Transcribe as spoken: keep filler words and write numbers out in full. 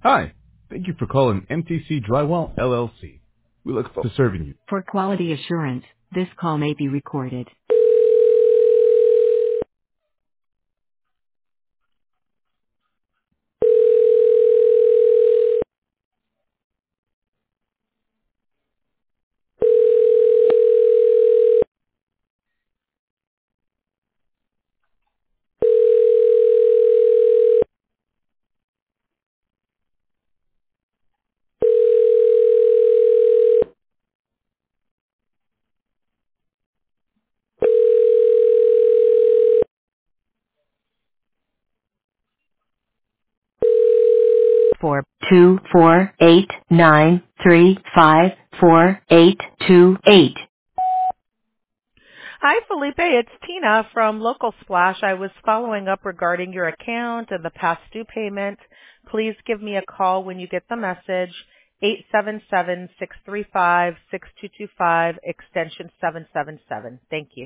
Hi. Thank you for calling M T C Drywall L L C. We look forward to serving you. For quality assurance, this call may be recorded. For two four eight nine three five four eight two eight. Hi, Felipe. It's Tina from Local Splash. I was following up regarding your account and the past due payment. Please give me a call when you get the message. eight seven seven, six three five, six two two five, extension seven seven seven. Thank you.